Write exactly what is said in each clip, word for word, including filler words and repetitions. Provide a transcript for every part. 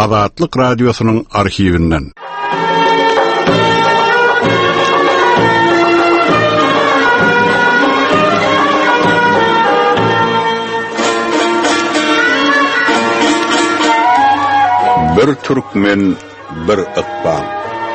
Azatlyk radiosynyň arhiwinden. Bir Türkmen, bir Iqbal.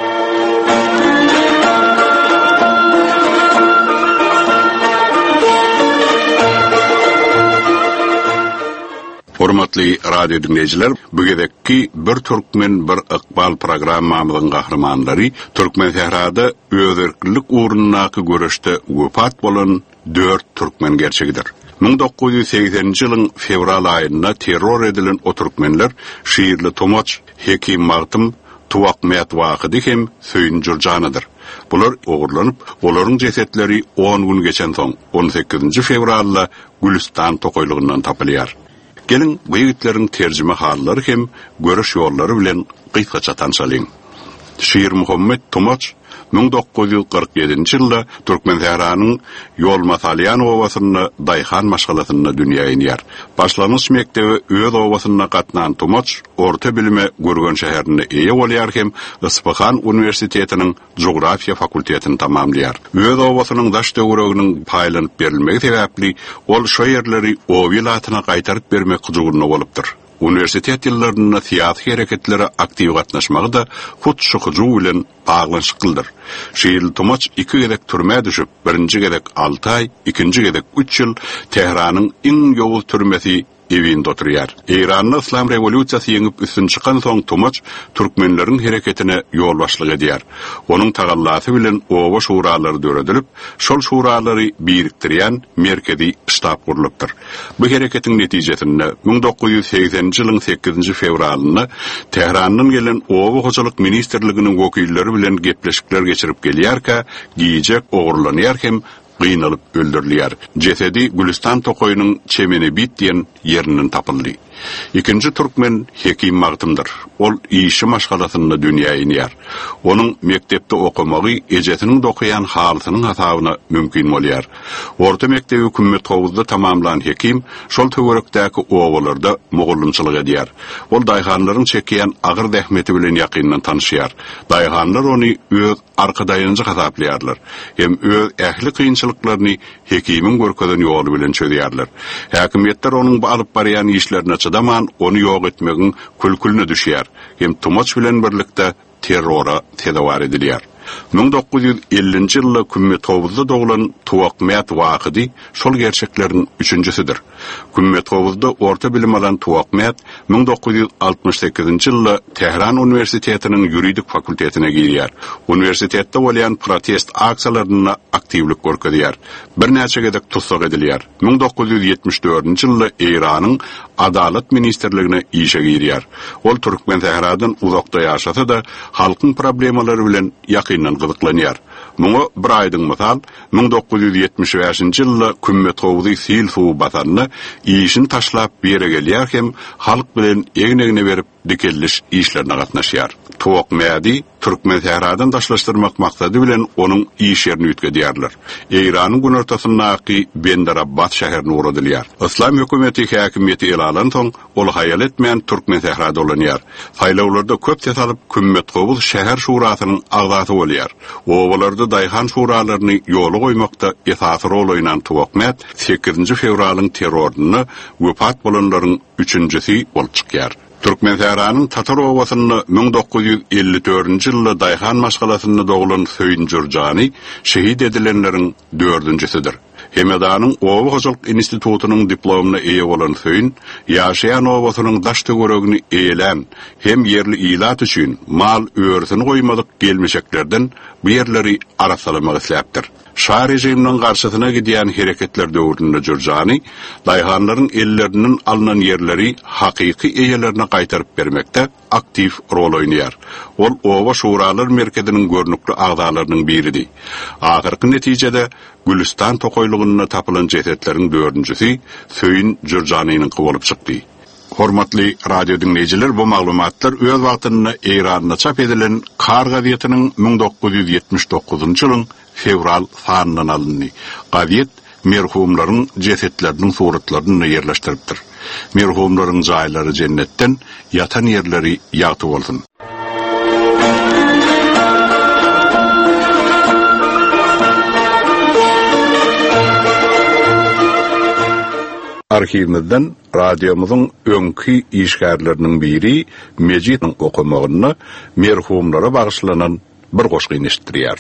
Hormatly radio dinleyijiler, bugedekki Bir Türkmen, bir Iqbal programmamyzyň gahrymanlary Türkmen sehrada özerklik uğrundaky görüşde wefat bolan dört Türkmen gerçegidir. ming dokuz yüz seksenji ýylyň fevral aýynda terror edilen o türkmenler şiirli Tomoç, Hekim Magtym, Tuwakmat wakydy hem Söýün Jurjanydyr. Bular ogurlanyp, olaryň jesetleri on gün geçen soň on sekizinji fevralda Gülistan tokoýlugyndan tapylýar. Gelin bu ýigitlerin terjime hallary hem görüş ýollary bilen gysgaça tanşalyň. Şiir Muhammed Tomoç ming dokuz yüz kırk yedinji ýylda Türkmen sehranyň Ýol Masalyan owasyny Daýhan maşgalasyna dünýäge iner. Başlanyş mektebi öz owasyna gatnan Tomoç orta bilime görgen şäherinde eýe bolýar hem Isfahan Universitetiniň Jografiýa fakultetini tamamlaýar. Öz owasynyň daş döwreginiň paýlanyp berilmegi sebäpli ol şo ýerleri o wilayatyna gaýtaryp bermek hujuruna bolupdyr. Universitet ýyllarynda siýasy hereketleri aktiw gatnaşmagy da hut şu hujuw bilen baglanşyklydyr. Şeýle Tomoç iki gedek türme düşüp, birinji gedek alty aý, ikinji gedek üç ýyl Tehranyň iň ýowul türmesi evinde oturýar. Eýranyň Islam rewolýusiýasy ýeňip üstün çykan soň Tomoç türkmenleriň hereketine ýol başlyk edýär. Onuň tagallasy bilen owa şuralary döredilip, şol şuralary biriktirýän merkezi ştab gurulypdyr. Bu hereketiň netijesinde ming dokuz yüz seksenji ýylyň sekizinji fevralynda Tehranyň gelen owa hojalyk ministrliginiň wekilleri bilen gepleşikler geçirip gelýärkä, giýjek ogurlanýar hem gıynalıp öldürülýär. Jesedi Gülistan tokoýunyň çemeni bit diýen ýerinden tapyldy. İkinji türkmen Hekim Magtymdyr. Ol işi maşgalasyna dünýäge iner. Onuň mektepde okumagy ejetiniň dokuyan halysynyň hasabyna mümkin bolýar. Orta mektebi hükümet howuzda tamamlanan Hekim şol töwerekdäki owalarda mugullamçylyk edýär. Ol daýhanlaryň çekýän agyr dähmeti bilen ýakyndan tanışýar. Daýhanlar ony öz arkadaýynjy hasaplaýarlar. Hem öz ähli kynçylyklaryny Hekimiň görkezden ýoly bilen çözýärler. Häkimetler onuň bu alyp barýan işlerine çydaman onu ýok etmegiň külkülüne düşýär. Hem Tomoç bilen birlikde terrora tedawar edilýär. ming dokuz yüz ellinji ýylda Kümmet howuzda doglan Tuwakmat wakydy şol gerçeklerin üçüncüsidir. Kümmet howuzda orta bilim alan Tuwakmat ming dokuz yüz altmış sekizinji ýylda Tehran Universitetiniň ýuridik fakultetine girýär. Universitetde bolýan protest aksiýalaryna aktiwlik görkezýär. Bir näçe gedek tutsak edilýär. ming dokuz yüz ýetmiş dördünji ýylda Eýranyň Adalet ministrligine işe girýär. Ol Türkmen sehradan uzakda ýaşasa da halkyň problemalary bilen ýakyndan gyzyklanýar. Muňa bir aýdyň mysal ming dokuz yüz ýetmiş beşinji ýylda Kümmet howuzy sil suw basanyny işin taşlap bere gelýär hem halk bilen egne-egne berip dikelliş işlerine gatnaşýar. Tuwakmady Türkmen sehradan daşlaşdyrmak maksady bilen onuň iş ýerini ütkediýärler. Eýranyň gün ortasyndaky Benderabad şäherine uğradylýar. Islam hökümeti häkimiýeti elalan soň ol haýal etmeýän Türkmen sehrada bolanýar. Saýlawlarda köp ses alyp Kümmet howuz şäher şurasynyň agzasy bolýar. Owalarda daýhan şuralaryny ýoly goýmakda esasy rol oýnan Tuwakmat sekizinji fevralyň terroruny wefat bolanlaryň üçüncüsi bolup çykýar. Türkmen sehranyň Tatar owasyny ming dokuz yüz elli dördünji ýylda Daýhan maşgalasyna doglan Söýün Jurjany şehit edilenleriň dördünjüsidir. Hemedanyň Owa hojalyk institutunyň diplomasyna eýe bolan Söýün, ýaşaýan owasynyň daş töweregini eýelen hem ýerli ilat üçin mal öwrüsini goýmadyk gelmişeklerden bu ýerleri arasalamak isläpdir. Şah rejiminiň garşysyna gidýän hereketler döwründe Jurjany, daýhanlaryň elleriniň alynan ýerleri hakyky eýelerine gaýtaryp bermekde aktiv rol oýnaýar. Ol Owa şuralar merkeziniň görnükli agzalarynyň biridir. Ahyrky netijede Gülistan tokoýlugyna tapylan jesetleriň dördünjüsi Söýün Jurjanynyň bolup çykdy. Hormatly radio dinleyijiler, bu maglumatlar öz wagtynda Eýranda çap edilen Kar gazetiniň ming dokuz yüz ýetmiş dokuzunji ýylyň fevral sanynyň alındy. Gazet merhumlaryň jesetleriniň suratlaryny yerleşdiripdir. Merhumlaryň jaýlary cennetten, yatan yerleri ýaty bolsun. Arhivimizden radyomuzun öňkü işgärleriniň biri Mejit'in okumagyny merhumlara bagyşlanan bir goşgy eşitdirýär.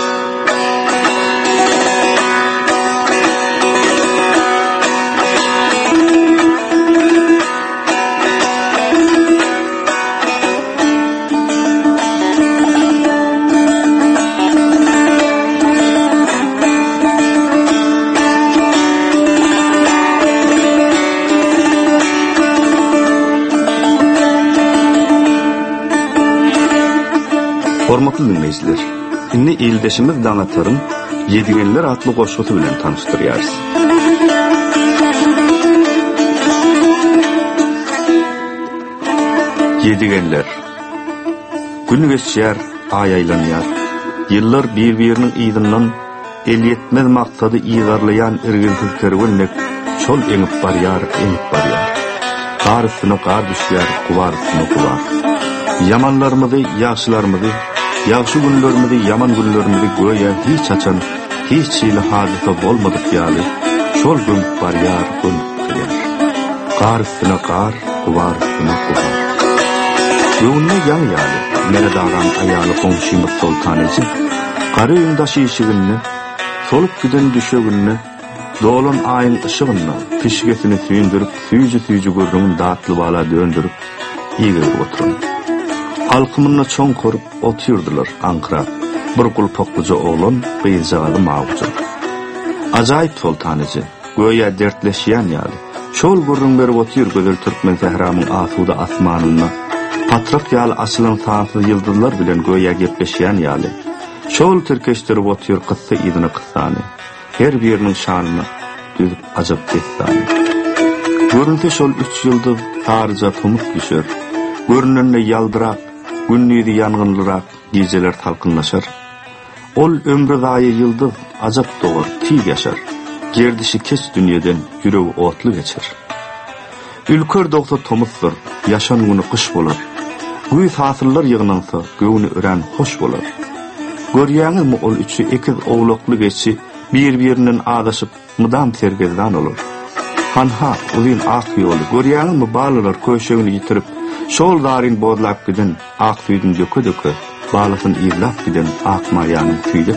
Hormatly dinleyijiler, inni ildeşimiz Danatar'ın Yedigenler atly goşgusu bilen tanıştırýarys. Yedigenler. Gün geçýär, ay aýlanýar. Ýyllar bir-biriniň ýygynyň el ýetmez maksady ýygarlayan irgin-tülkeri günnük çol eňip barýar, eňip barýar. Gar üstüne gar düşýär, gubar üstüne gubar. Yamanlarymyzy, ýaşylarymyzy, ýaşy günlerimizi, yaman günlerimizi goýa hiç açan, hiç ýyly hadisa bolmadyk ýaly, şol gün barýar, gün gelýär. Gar üstüne gar, gubar üstüne gubar. Ýöňüne ýan ýaly, mene dagan aýaly goňşymyz Sultanyjy, gary ýyndaşy işigini, solup giden düşegini, dolan aýyň ışygyny, pişgesini süýndürip, süýji-süýji görüňün datly bala döndürip, ýygyrıp oturan. Halkymyny çoň korup otyrdylar Ankara. Bir gulpaklyja oglan beýjagy mawjud. Ajaýyp Sultanyjy, goýa dertleşýän ýaly. Şol gurrun berip otyr gözel türkmen Tehramyň asuda asmanyny, patrak ýaly asylan saňsy ýyldızlar bilen goýa gepleşýän ýaly. Şol türkeşdirip otyr kıssa ýygyny kıssany, her biriniň şanyny düzüp ajap geçdi. Görünti şol üç ýyldız tarja tumuk düşer. Görünende ýaldyrak, günnüdi ýangynlyrak geceler talkynlaşar. Ol ömrü daýy ýyldız ajap dogar, tiýip ýaşar. Gerdişi keç dünýeden ýüregi otly geçer. Ülker doktor Tomuzdur, ýaşan güni kış bolar. Güýz hasyllar ýygnansa, göwüni ören hoş bolar. Görýäňizmi ol üçi ekiz oglakly geçi bir-biriniň adaşyp mydam sergezdan olur. Hanha, uzyn ak ýoly, görýäňizmi balalar köşegini ýitirip, şol darin bodlap giden ak süýdüň döke-döke, balasyn ýylap giden ak marýanyň süýdek.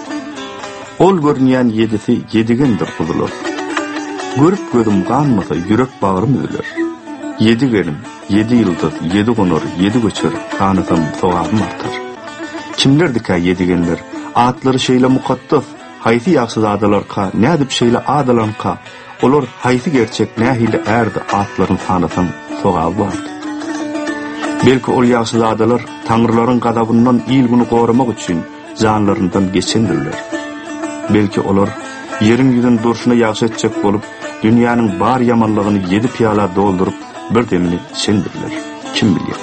Ol görünýän yedisi yedigendir kuzular. Görüp gözüm ganmasa yürek bağrım öler. Yedigenim, yedi ýyldız, yedi gonor, yedi göçer, tanysam sowabym artar. Kimlerdika yedigenler, atlary şeýle mukaddas, haýsy ýaşy adalarka, nädip şeýle adalanka, olar haýsy gerçek nähili erdi atlaryň tanysam sowaby bardy. Belki ol ýaşy adalar taňrylaryň gadabyndan ýyl güni goramak üçin janlaryndan geçendirler. Belki olar yerin ýüzüň durşuna ýaşy etjek bolup, dünýäniň bar ýamanlygyny yedi piyala doldurup bir demini içendirler. Kim bilýär?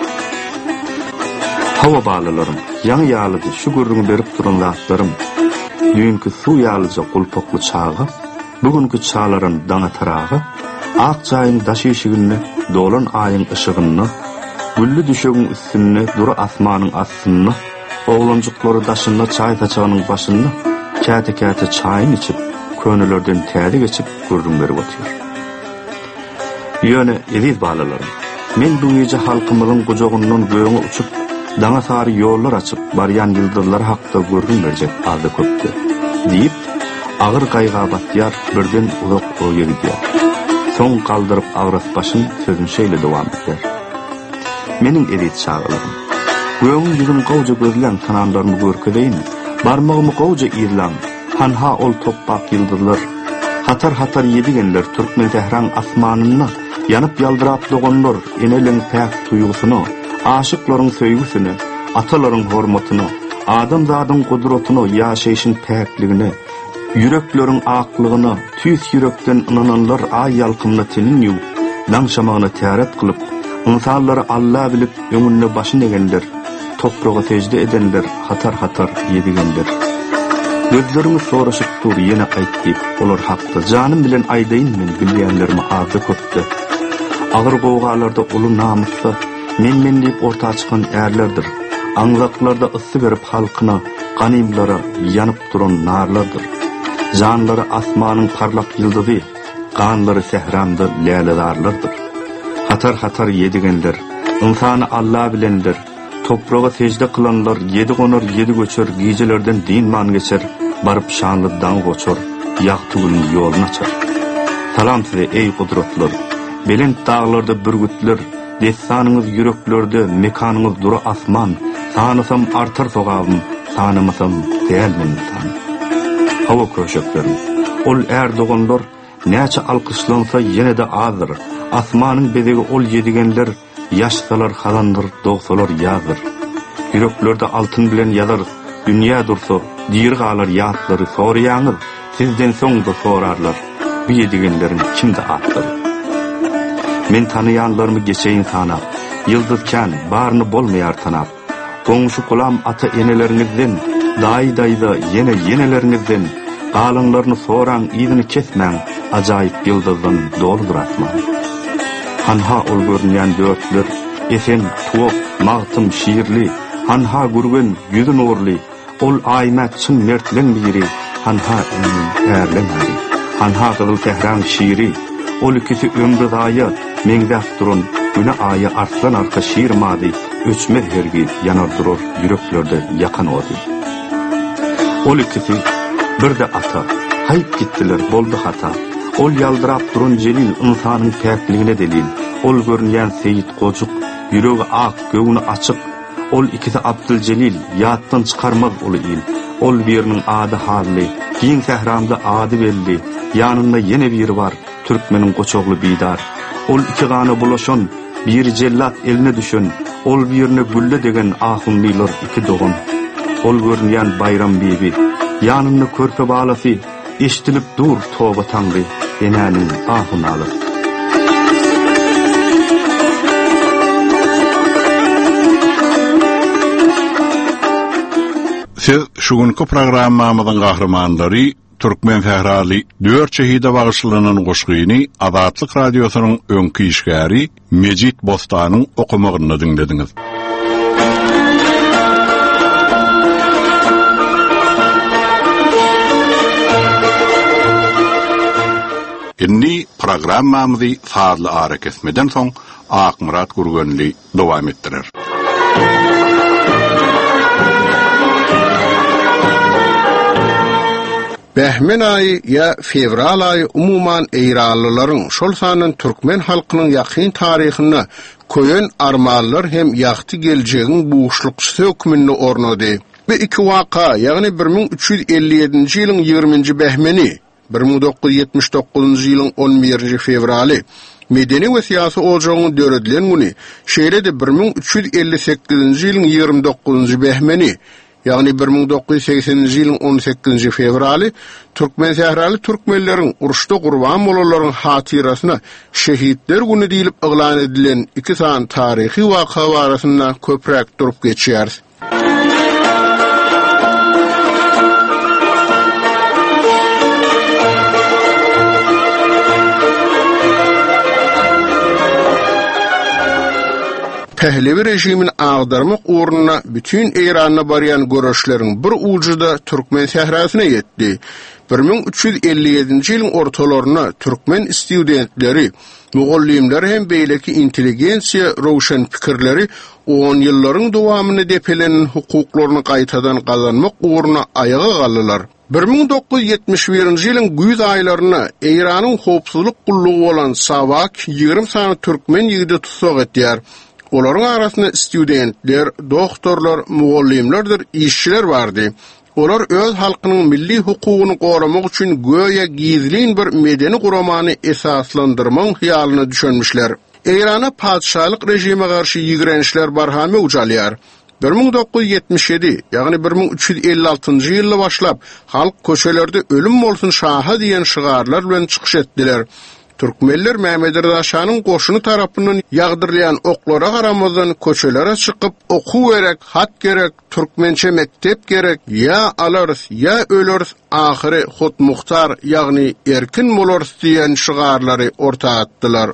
Hawa balalarym, ýaňy ýalydy şu gürrüňi berip duran zatlarym, düňkü suw ýalyja gulpakly çağı, bugünkü çağlaryň daňa taragy, ak çaýyň daşyşygyny, dolan aýyň ışygyny, güllü düşegin üstünne, duru asmanın aslını, oğlancıkları daşınna çay taçağının başını, kâte-kâte çayın içip, könülerden täze geçip, gürrün berip otyr. Ýöne, ediz balalarım, men bu gece halkymyzyň gojagyndan göğüňe uçup, daňa sary ýollar açyp, barýan ýyldızlar hakda gürrün berjek azda köpdi, diýip, agyr gaýga batýar, birden uzak oýa gidýär. Soň kaldyryp agras başyn sözün şeýle dowam etýär. Menin edit çağlarım. Göğün yüzün gowja gözlen tananlarımı görkedeyin, barmağımı gowja ýyrlan, hanha ol toppak ýyldızlar, hatar hatar yedigenler türkmen Tehran asmanyny, yanıp ýaldyrap doganlar, eneleň päk tuýgusyny, aşyklaryň söýgüsini, atalaryň hormatyny, adam zadyň gudratyny, ýaşaýyşyň päkligini, yürekleriň aklygyny, tüýs yürekden ynananlar ay ýalkymyna tenin ýup, daňşamagyny täret kılıp, insanları Allah bilip öňüne başyn egenler, toprağa secde edenler, hatar hatar yedigenler. Gözlerimi soraşıp dur yine aytdyp, olar hakda. Janym bilen aýdaýyn men bilýänlerimi arda köpdi. Agyr gowgalarda uly namusda men men diýip orta çykan ärlerdir. Aňlaklarda ysy berip halkyna, ganymlara ýanyp duran narlardır. Janlary asmanyň parlak ýyldyzy, ganlary sehramda läledarlardır. Hatar-hatar yedigenler, insany Allah bilenler, toprağa secde kılanlar, yedi konur, yedi göçer, giycelerden din man geçer, barıp şanlı dan goçor, ýagtygynın ýoluna açar. Salam size ey kudratlar, belent dağlarda bürgütler, destanyňyz yüreklerde, mekanyňyz dura asman, sanysam artar sogabym, sanamasam dälmen tan. Hawa köşeklerim, ol erdoğanlar, näçe alkışlansa yine de azdır. Asmanyň bedegi ol yedigenler, yaşsalar halandır, doğsalar yazır. Yüreklerde altın bilen yazar, dünya dursa, dir galar ýatlary soraýanyr, sizden soň da sorarlar, bu yedigenlerin kimde atları. Men tanıyanlarımı geçeyin sanap, yıldızken barını bolmaýar tanap, goňşy kulam ata enelerinizden, daý-daýda yene yenelerinizden, galanlaryny soran ýygyny kesmäň, ajaýyp ýyldızdan doludur asman. Hanha ol görünýän dörtler, esen, tuwak, magtym, şiirli, hanha gürgen, ýüzü nurly, ol aýmat çyn mertlen biri, hanha emin ärlenmeli, hanha gyzyl tehran şiiri, ol ikisi ömrü daýy, meňdäp durun, güne aýy arslan arka şiir mady, öçme hergi yanar durur yüreklerde yakan ody. Ol ikisi bir de ata, haýyp gitdiler, boldy hata. Ol ýaldyrap durun jelil insanyň päkligine delil. Ol görünýän Seyit Gojuk, ýüregi ak, göwüni açyk. Ol ikisi Abdüljelil, ýatdan çykarmaz uly il. Ol biriniň ady Hally, giň sehramda ady belli. Ýanynda ýene biri bar, türkmeniň goçogly bidar. Ol iki gany bulaşan, bir jellat eline düşen. Ol birine gülle degen ahymlylar iki dogan. Ol görünýän Bayram bibi, ýanynda körpe balasy, eşitilip dur toba taňry, enäniň ahyny alyp. Siz şugunky programmamyzyň gahrymanlary Türkmen Fehrali dört şehide bagışlanan goşgyny Azatlyk radiosynyň öňki işgäri Mejit Bostanyň okumagyny dinlediňiz. Inni programmamyzy fazla ara kesmeden soň Akmurat Gurgenli dowam etdirer. Behmen ayı ya fevral ayı umuman eýralylaryň şol sanyň türkmen halkynyň ýakyn taryhyna köýen armanlar hem ýakty geljegiň buğuşlukçy hökmünde ornady. Bu iki waka, ýagny bir min üç ýüz elli ýedinji ýylyň ýygrymynjy behmeni, bir min dokuz ýuz ýetmiş dokuzunjy ýylyň on birinji fevraly medeni we syýasy ojagyň döredilen güni, şeýrede bir min üç ýüz elli sekizinji ýylyň ýygrimi dokuzunjy behmeni, ýagny bir min dokuz ýüz seksenji ýylyň on sekizinji fevraly Türkmen Sehraly türkmenleriň uruşda gurban bolalaryň hatyrasyna şehitler güni diýilip yglan edilen iki san taryhy waka barasynda köprek durup geçýär. Pehlevi rejimin ağdarmak uğruna bütün Eýranyna barýan görüşleriň bir uçuda Türkmen sehrasyna ýetdi. bir min üç ýüz elli ýedinji ýylyň ortalaryna türkmen studentleri, mugallimler hem beýleki intelligensiýa rowşan pikirleri on ýyllaryň dowamyny depelenen hukuklaryny gaýtadan gazanmak uğruna ayaga galdylar. bir min dokuz ýüz ýetmiş birinji ýylyň güýz aýlaryna Eýranyň howpsuzlyk gullugy bolan Savak ýygrimi sany türkmen ýigidi tutsak etýär. Olaryň arasynda studentler, doktorlar, mugallimlerdir, işçiler bardy. Olar öz halkynyň milli hukugyny goramak üçin göýe gizlin bir medeni guramany esaslandyrmaň hyýalyna düşünmüşler. Eýrana padşahlyk rejime garşy ýigrenişler barhamy ujalýar. bir min dokuz ýüz ýetmiş ýedi, ýagny bir min üç ýüz elli altynjy ýylda başlap halk köşelerde ölüm bolsun şaha diýen şygarlar bilen çykyş etdiler. Türkmenler Mehmet Rızaşanyň goşuny tarapyndan ýagdyrlayan oklara garamazdan köçelere çykyp oku gerek, hat gerek, türkmençe mektep gerek, ya alars, ya ölürs, ahyry hut muhtar, ýagny erkin bolars diýen şygarlary ortaga atdylar.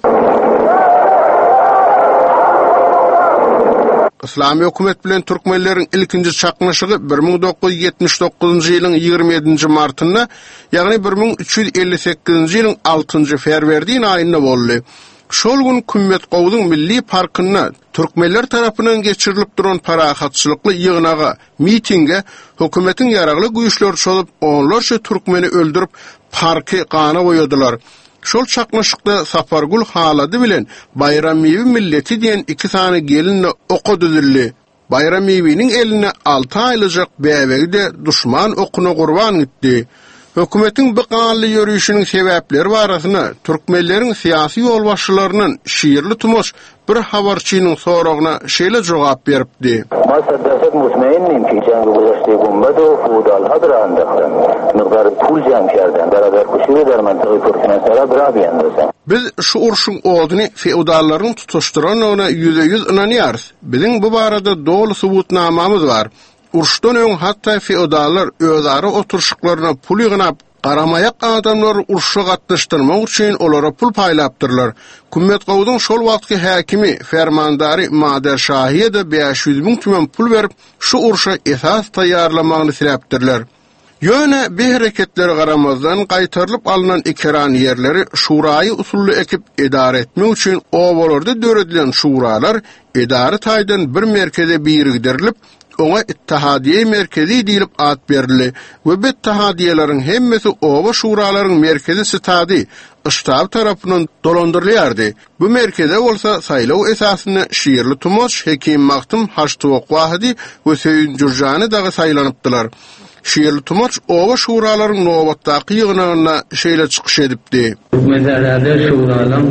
İslami hökümet bilen türkmenleriň ilkinji çaknaşygy bir ming dokuz yüz ýetmiş dokuzunjy ýylyň ýygrimi ýedinji martynda, ýagny bir ming üç ýüz elli sekizinji ýylyň altynjy ferwerdiň aýynda boldy. Şol gün Kümmet Gowudyň milli parkyna türkmenler tarapyndan geçirilip duran parahatçylykly ýygnaga, mitinge hökümetiň ýaragly güýçleri çolup onlarça türkmeni öldürip parky gana goýadylar. Şol çaknaşykda Safargul halady bilen Bayramiýewi milleti diýen iki sany gelinle oka düzüldi. Bayramiýewiň eline alty aýlyjak bäwegi de duşman okuna gurban gitdi. Hökümetiň bu kanly ýörüşiniň sebäpleri barasyna türkmenleriň syýasy ýolbaşçylarynyň şiirli tumoş bir habarçynyň soragyna şeýle jogap beripdi. Masaddaset mutmainnim ki jangy gulaşdy gumbado feodal hadrandym. Miqdar pul jam kerden beraber kuşy derman türkmen sara birabiýandysa. Biz şu urşuň oduny feodallaryň tutuşdyranyna yüze yüz inanýarys. Biziň bu barada dogly subutnamamyz bar. Urşdan öň hatda feodallar özleri oturşyklaryna pul ýygnap, garamayak adamlar urşa gatnaşdyrmak üçin olara pul paýlapdyrlar. Kümmet Gowudyň şol wagtky häkimi, fermandary Mader Şahiýe de beş yüz bin tümen pul berip, şu urşa esas taýýarlamagyny dilepdirler. Ýöne bir hereketleri garamazdan gaýtarylyp alynan ekeran ýerleri şuraýy usully ekip edare etmek üçin owalarda döredilen şuralar edare taýdan bir merkeze birigdirilip, ona ittihadiye merkezi diýilip at berildi we bu ittihadiyelerin hemmesi owa şuralaryň merkezi stadi Iştab tarapyndan dolandyrylýardy. Bu merkeze bolsa saýlaw esasyny şiirli tumoş Hekim Maktum Haştowak Wahidi we Söýün Jurjany dagy saýlanypdylar. Şiirli tumoş owa şuralaryň nowatdaky ýygnagyna şeýle çykyş edipdi. Meselede şuralar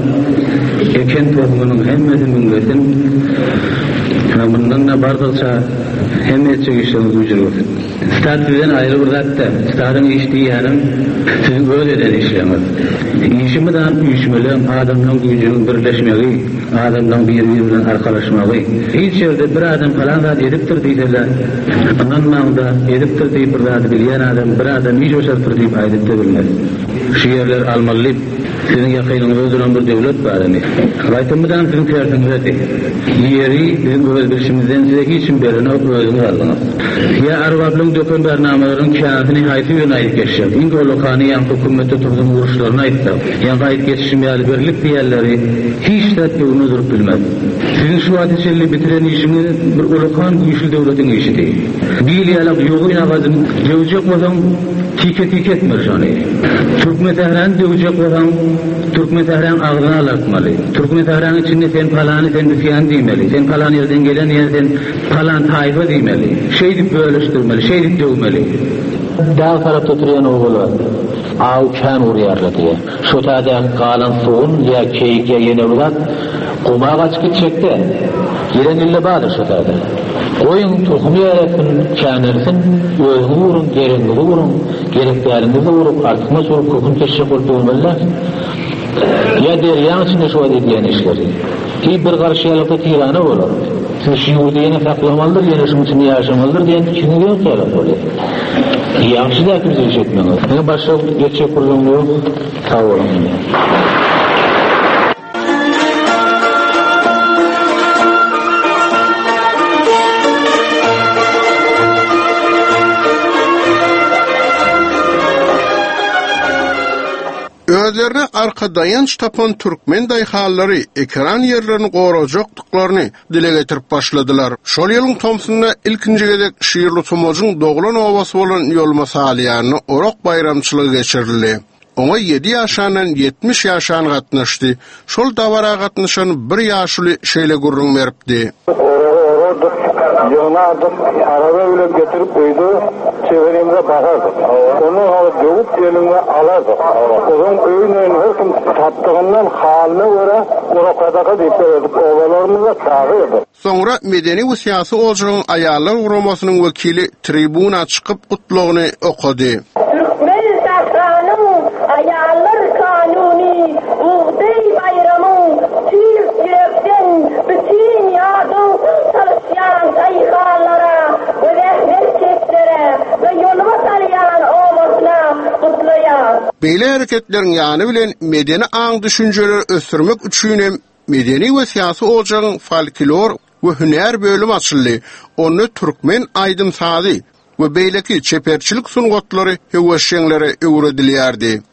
eken tohumynyň hemmesi müňgesin bundan da bardılsa hemmesi işimiz ucurur. Statüden ayrı bıraktı. Statüden iştiği yarın sizin böyle eden işlemez. İşimden üçmelen adamdan gücünün birleşmeyi, adamdan birbirinden arkalaşmayı. Hiç yerde bir adam falan da ediptir deyirler. Anlamda ediptir deyip bir adam bilen adam bir adam hiç oşartır deyip aydette bilmez. Şiirler almalı. Sizin yakınınız öldüren bir devlet var. Raytımdan sizin kıyartınıza değil. Yeri bizim özgürlüğümüzden size hiçbir berine özünü aldınız. Ya arvablığın dökün bernamaların kâhini haytı yönayip geçecek. İngi o lokani yan hükümette tuzun vuruşlarına ayıttı. Yan gayet geçişim yali birlik diyerleri hiç de yolunu durup bilmez. Sizin şu ateşeli bitiren işiniz bir o lokan güçlü devletin işi değil. Bir yalak yoğun ağzını dövecek olan tike tike etmez onu. Türkmen Tehran dövecek olan Türkmen Tehran ağzına alatmalı. Türkmen Tehran içinde sen falanı sen müfiyan demeli. Sen falan yerden gelen yerden falan tayfa demeli. Şeydip bölüştürmeli, şeydip dövmeli. Dağ tarafta oturuyan oğulu av kân uğrayarlı diye. Şu tada kalan soğun ya keyik ya yeni ulat kuma kaç gidecekti. Yeren ille bağdır şu tada. Koyun tohumu yaratın, kânersin, özünü vurun, gerenini vurun, gereklerinizi vurup, artıkma sorup, kokun teşrik olup olmalılar. Ya deryan içinde şu adet diyen işleri. Ki bir karşıyalıkta tirana olur. Siz şiur diyene saklamalıdır, yine şunun için yaşamalıdır diyen ikini yok yarat oluyor. Yağışı da kimse iş etmeniz. Ne başka geçecek kurduğum yok, sağ olun. Özlerine arka dayanç tapan Türkmen dayhallary ekran yerlerini gorajakdyklaryny dile getirip başladylar. Şol ýylyň Tomsunda ilkinji gezek şiirli tumojuň doglan owasy bolan ýolma salýanyny Orok bayramçylygy geçirildi. Oňa ýedi ýaşandan ýetmiş ýaşan gatnaşdy. Şol dawara gatnaşan bir ýaşly şeýle gurrun beripdi. Yığınadık, araba bile getirip koydu, çevremize bakardık. Onu alıp dövüp eline alardık. Onun öyünün hırkım tattığından haline göre Orokadaka deyip verdik. Ovalarımıza çağırdık. Sonra medeni ve siyasi olacağın ayarlar uğramasının vekili tribuna çıkıp kutluğunu okudu. Türkmen Safran'ın ayarlar kanuni Beýle hereketlerin ýany bilen medeni aň düşünjeleri ösürmek üçin hem medeni we syýasy olajagyň folklor we hünär bölüm açyldy. Onu türkmen aýdym sady we beýleki çeperçilik sungatlary heweşeňlere öwredilýärdi.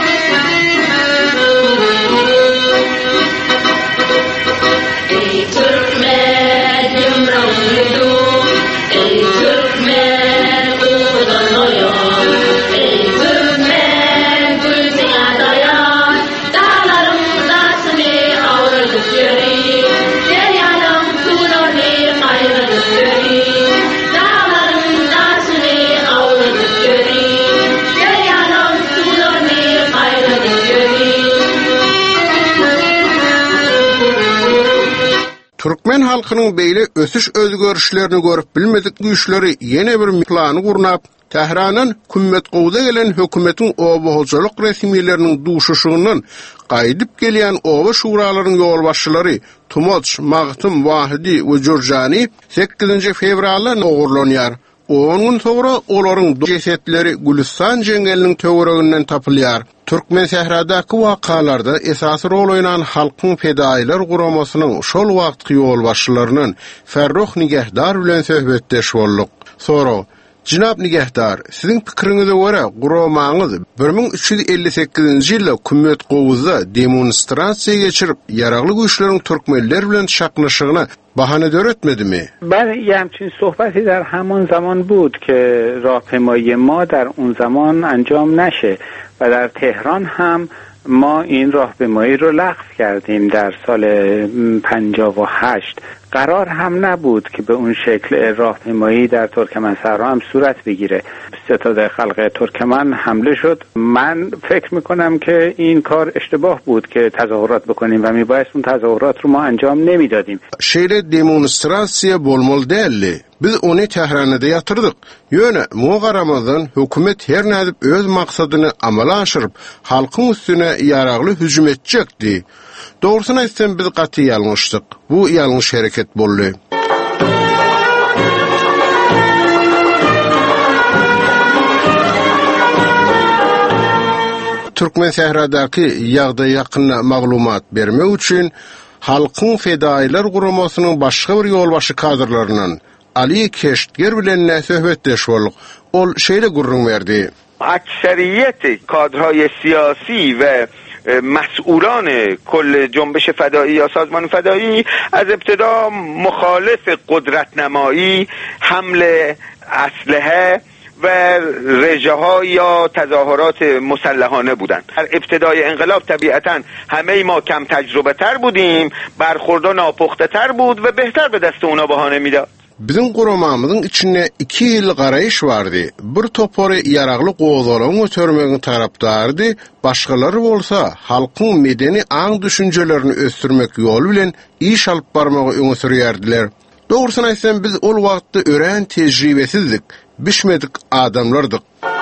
Türkmen halkynyň beýle ösüş özgörüşlerini görüp bilmedik güýçleri ýene bir plany gurnap, Tehranyň kümmet gowda gelen hökümetiň obahojalyk resmiýetleriniň duşuşygynyň gaýdyp gelýän oba şuralaryň ýolbaşçylary Tumoç, Magtym, Wahidi we Jurjani sekizinji fevralda ogurlanýar. on gün sonra olaryň cesetleri Gülistan jengeliniň töwereginden tapylýar. Türkmen sehradaky wakalarda esasy rol oýnan halkyň fedaýlar guramasynyň şol wagtky ýolbaşçylarynyň Ferruh Nigehdar bilen söhbetdeş bolduk. Sonra Jinap Nigehdar, siziň pikiriňize görä guramaňyz bir ming üç ýüz elli sekizinji ýylda kümmet gowuzda demonstrasiýa geçirip ýaragly güýçleriň türkmenler bilen şaknaşygyna bahane döretmedimi? بله یه همچین صحبتی در همون زمان بود که راهپیمایی ما در اون زمان انجام نشه و در تهران هم ما این راهپیمایی رو لغو کردیم در سال پنجاه و هشت. قرار هم نبود که به اون شکل راهپیمایی در ترکمن‌صحرا هم صورت بگیره. ستاد خلق ترکمن حمله شد. من فکر میکنم که این کار اشتباه بود که تظاهرات بکنیم و میبایست اون تظاهرات رو ما انجام نمیدادیم. Şeýle demonstrasiýa bolmaly däldi. Biz onu Tehranyda ýatyrdyk. Ýöne muňa garamazdan hökümet her nädip öz maksadyny amala aşyryp halkyň üstüne ýaragly hüjüm etjekdi. Dogrusyny aýtsam biz gaty ýalňyşdyk. Bu ýalňyş hereket boldy. Türkmen sehradaky ýagdaýa ýakyna maglumat bermek üçin halkyň fedaýlar guramasynyň başga bir ýolbaşy kadrlarynyň Ali Keştger bilen söhbetdeş bolduk. Ol şeýle gurrun berdi. اکثریت کادرهای سیاسی و مسئولان کل جنبش فدایی یا سازمان فدایی از ابتدا مخالف قدرت نمایی، حمل اسلحه و رژه‌ها یا تظاهرات مسلحانه بودند. در ابتدای انقلاب طبیعتاً همه ما کم تجربه تر بودیم، برخوردها ناپخته تر بود و بهتر به دست اونا بهانه میداد. Bizim guramamyzyň içinde iki ýyl garaýyş bardy. Bir topary ýaragly gowzalaryň ötermegiň tarapdardy, başgalary bolsa halkyň medeni aň düşünjelerini ösdürmek ýoly bilen iş alyp barmagy öňe sürýärdiler. Dogrusyny aýtsam biz ol wagtda ören tejribesizdik, bişmedik adamlardyk.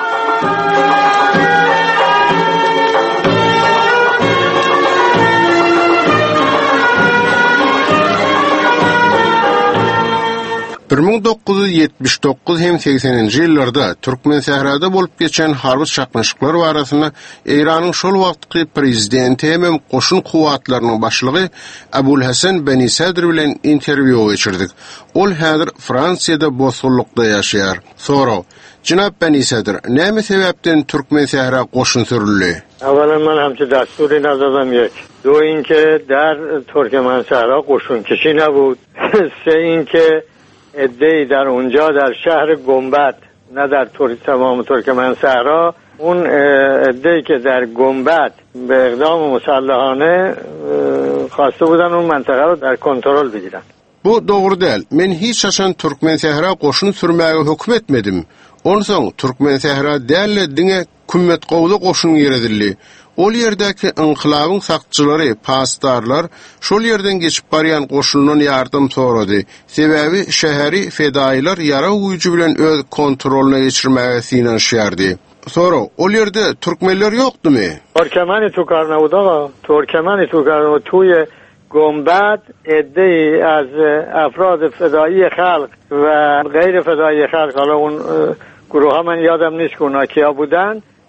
bir ming dokuz yüz yetmiş dokuz hem sekseninji ýyllarda Türkmen sehrada bolup geçen harby çaknaşyklar barasyna Eýranyň şol wagtky prezidenti hem goşun kuwatlarynyň başlygy Abul Hasan Beni Sadr bilen interwiýu geçirdik. Ol häzir Fransiýada bosgullukda ýaşaýar. Sonra Jinap Beni Sadr, näme sebäpden Türkmen sehra goşun sürüldi? اولا من همچه دستوری ندادم. یک دو اینکه در ترکمن‌صحرا قشون کشی نبود. سه اینکه ادعی در اونجا در شهر گنبد نه در تمام ترکمن‌صحرا اون ادعی که در گنبد به اقدام مسلحانه خواسته بودن اون منطقه رو در کنترل بگیرن. Bu doğru değil. Men hiç şaşan Türkmen sehra qoşun sürmäge hökm etmedim. Onsoň Türkmen sehra dälle diňe kümmet gowda qoşun ýeredildi. Ol ýerdäki inqilabyň sakçylary, pastarlar şol ýerden geçip barýan goşunyň ýardym sorady. Sebäbi şäheri fedaýlar ýara güýji bilen öz kontrolüne geçirmäge synanşýardy. Sonra ol ýerde türkmenler ýokdumy? Türkmeni tu kar nebud aga. Türkmeni tu kar tuy گنبد عده‌ای از افراد فدایی خلق و غیر فدایی خلق، حالا اون گروه ها من یادم نیست که اونا کیا بودن.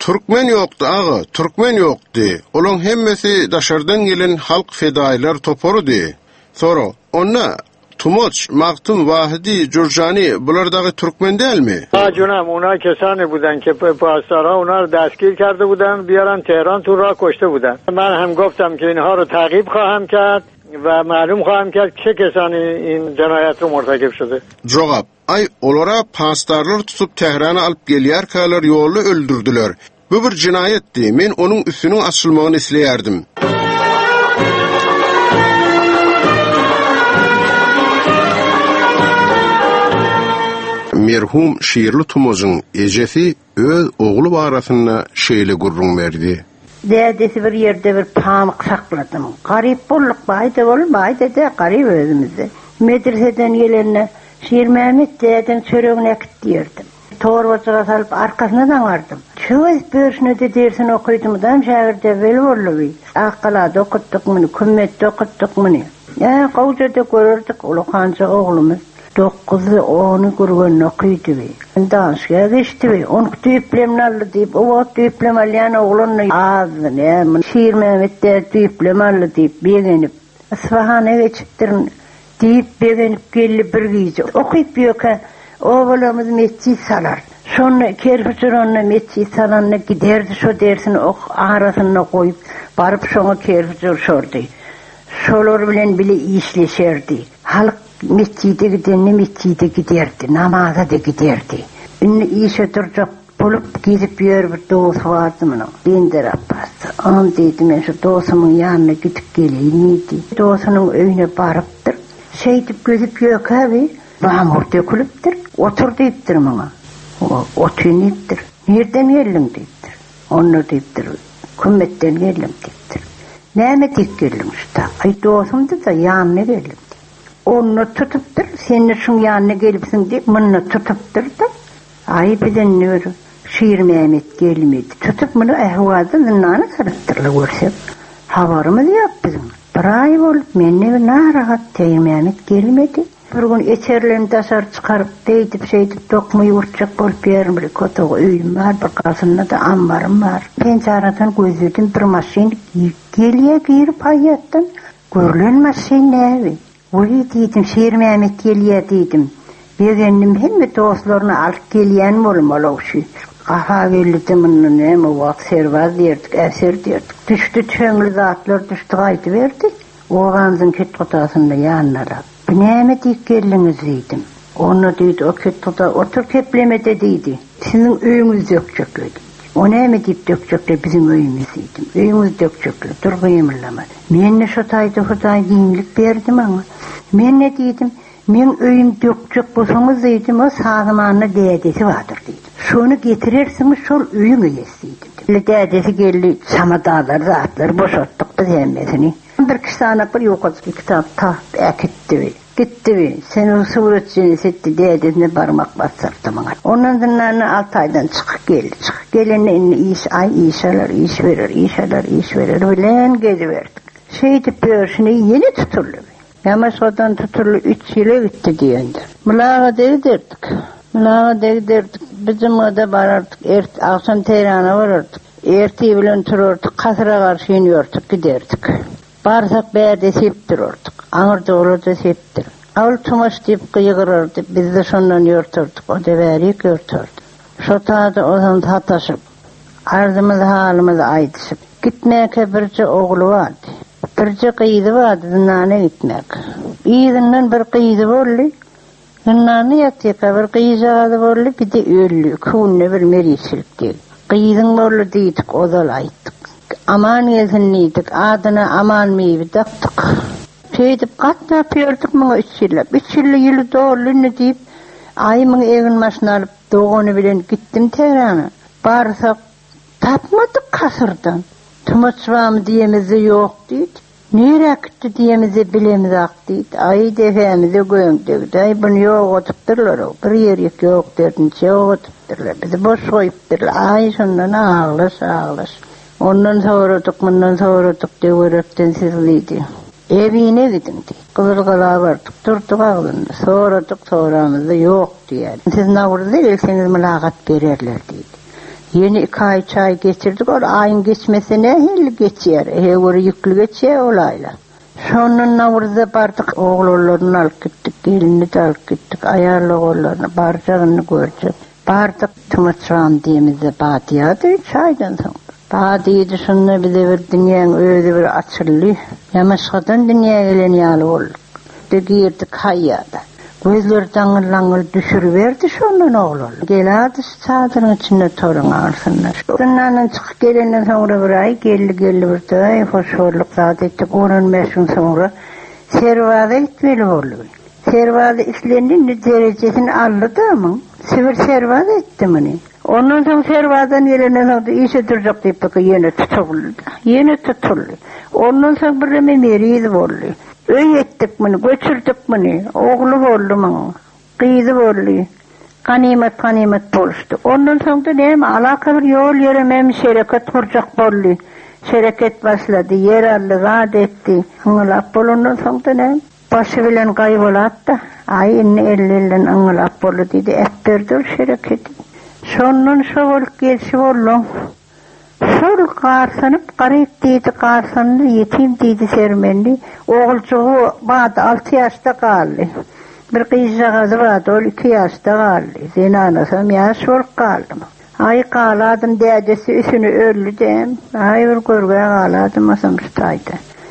Türkmen yoktu ağı, Türkmen yoktu. Olan hemmesi daşardan gelen halk fedailer toporu de. Sonra onna Tumoç, Maktum, Vahidi, Curcani bulardaki Türkmen değil mi? Ha canım, ona kesani budan ki pasara onlar dastgir کرده بودن بیارن تهران تو راه کشته بودن. من هم گفتم که اینها رو تعقیب خواهم کرد و معلوم خواهم کرد چه کسانی این جنایت رو مرتکب شده. Cevap: Ay olara pastarlar tutup Tehran'a alıp gelýärkäler yolu öldürdüler. Bu bir cinayetdi. Men onun üstünün açılmagyny isleýärdim. Merhum Şiirli Tumoz'un ejesi öz oğlu barasına şeýle gurrun berdi. Dädesi bir ýerde bir pamyk sakladym. Garyp bolluk baýda bol, baýda da garyp özümizde. Medreseden gelenne Şiir Mehmet däden çöregine gitdirdim. Torbaçyga salyp arkasyna daňardym. Çöwes börsüne de dersin okuýdymdan şägirde bel boldy. Akalada okutdyk muny, kömmetde okutdyk muny. Ya gowjada görürdik ulukhança oglumuz. Dokkuzu onu görgän okuýdy. Daşga geçdi. Onu düýplemni aldy diýip, o düýplem alýan oglanyny azny, Şiir Mehmet de düýplem aldy diýip begenip, Isfahana geçipdirin diýip begenip geldi bir giýje. Okuýp ýöke, o bolamyz mescid salar. Şonu kerpiçeronna mescid salanyna giderdi, şo dersini ok arasyna goýup, baryp şoňa kerpiçer şordy. Şolar bilen bile işleşerdi. Halk mescide gideni mescide giderdi, namaza da giderdi. Ünlü işe duracak bulup gidip yer bir dost vardı mı? Bender Abbas. An dedim ben şu dostumun yanına gidip geleyim idi. Dostunun öyüne barıptır. Şey dip gözüp yok abi. Bağmur dökülüptür. Otur deyiptir bana. Otuyun deyiptir. Nereden geldim deyiptir. Onu deyiptir. Kümmetten geldim deyiptir. Neyme deyip geldim işte. Ay dostumdu da yanına geldim. Onu tutuptur, sen şun yanına gelipsin deyip, bunu tutuptur da, ay bilen nörü, Şiir Mehmet gelmedi. Tutup bunu ehvazı zınnanı sarıttırla görsek, havarımız yok bizim. Bir ay olup, menne narahat, Şiir Mehmet gelmedi. Bir gün eçerlerini taşar çıkarıp, deydip şeydip, dokmayı vurtacak bolup yerim, bir kotoğu öyüm var, bir kasında da ambarım var. Pençaradan gözürdüm, bir maşin geliye girip hayattan, görülen maşin ne evi? Oy dedim, Şiir Mehmet gelýär dedim. Begendim hemme dostlaryny alyp gelýän bolmaly şu. Aha geldi munun näme wagt serwaz derdik, äser derdik. Düşdi çöňli zatlar düşdi gaýdy berdi. Oğandyň ket gutasyna ýanlara. Näme diýip geldiňiz dedim. Onu diýdi, o ket guta otur keplemede diýdi. Sizin öýüňiz dökjek. O näme diýip dökjekler bizim öýümüz dedim. Öýüňiz dökjekler, durgyýmylama. Men ne şu taýda Hudaý giňlik berdim aňa. Men ne diýdim? Men öýüm dökjek bolsaňyz dedim, o sagymanyna dädesi bardyr dedim. Şonu getirirsiňiz şol öýüňe ýetsin dedim. Dädesi geldi, samadalar, zatlar boşaltdyk biz hemmesini. Bir kişana bir ýokatky kitap tap äkitdi. Gitti. Sen o suretçini setti dädesine barmak bassardy maňa. Ondan sonra altı aydan çykyp geldi. Çykyp gelende iş ay işler, iş verir, işler, iş verir bilen gediverdik. Şeydi pörsüne yeni tutuldu. Yamaşodan tutuldu üç ýyla gitti diýendi. Mulaga derdik. Mulaga derdik. Bizim oda barardyk. Ert akşam Teherana barardyk. Erti bilen turardyk. Kasyra garşy ýördik, giderdik. Barsak bäde sep durardyk. Aňyrda olada sepdir. Awul tumaş diýip gyýgyrardy. Biz de şondan ýörtürdik. O da bäri görtürdi. Şo taýda ozan tataşyp, arzymyzy halymyzy aýdyşyp, gitmäke birçe ogly bardy. Birçe gyýdy bardy, zynana gitmek. Ýygynyň bir gyýdy boldy. Zynana ýatýaka bir gyýjady boldy, bir de öllü, küne bir meriçilik diýdi. Gyýdyň boldy diýdik, ozal aýtdyk. Aman ýezinlidik, adyna aman meýbi dakdyk. Şeydip gatna piyorduk muňa üç ýyl. üç ýyl ýyly dollyny diýip, aýymyň egin maşyna alyp dogany bilen gitdim Teherana. Barsak tapmadyk kasyrdan. Tumaçwamy diýemizde ýok diýdi. Nere gitdi diýemizde bilemizak diýdi. Aý defämize göňdük. Daý buny ýok otypdyrlar. Bir ýer ýok derdim, ýok otypdyrlar. Bizi boş goýupdyrlar. Aý şondan ağlaş, ağlaş. Ondan soradyk, mundan soradyk diýerekden sizlidi. Evine gidin diýdi. Gylgala bardyk, durduk aglynda. Soradyk, soramyzda ýok diýdi. Siz näwrde gelseňiz mulagat bererler diýdi. Yeni iki ay çay geçirdik, o ayın geçmesine hil geçiyor. Hever yüklü geçiyor olayla. Şonun Navruz'a bardık, oğullarını alıp gittik, gelini de alıp gittik, ayarlı oğullarını, barcağını göreceğiz. Bardık Tımaçran diyemizde Badiyadı, çaydan sonra. Badiyi dışında bize bir dünyanın öyle bir açıllı, Yamaşka'dan dünyaya gelen yalı olduk. De girdik hayyada. Gözleri dangıl dangıl düşürüverdi şondan oğlan. Geladı çadırın içinde torun alsınlar. Bunlardan çıkıp gelenden sonra bir ay geldi geldi bir de hoşorluk zat ettik. Onun beş gün sonra servada etmeli oldu. Servada işlerinin derecesini aldı mı? Sivir servada etti mi? Ondan sonra servadan gelenden sonra işe duracak deyip bakı yeni tutuldu. Yeni tutuldu. Ondan sonra bir memeriyiz oldu. Öy ettik mini, göçürdük mini, oğlu oldu mini, kıydı oldu, kanimet kanimet boluştu. Ondan sonra da neyim, alaka bir yol yeremem şereket kuracak oldu. Şereket başladı, yer aldı, gad etti. Anılap bol, ondan sonra da neyim, başı bilen kayboladı da, ay inni ellilen anılap bolu dedi, ettirdir şereketi. Şondan şu olup gelşi oldu. Şol qarsanıp qarayıp deydi qarsandı, yetim deydi sermendi. Oğulcuğu bağdı altı yaşta qaldı. Bir qıyıcağızı bağdı, ol iki yaşta qaldı. Zeyni anasam yaş ol qaldım. Ay qaladım dədesi üsünü öllü dem. Ay bir görgəyə qaladım asamıstaydı.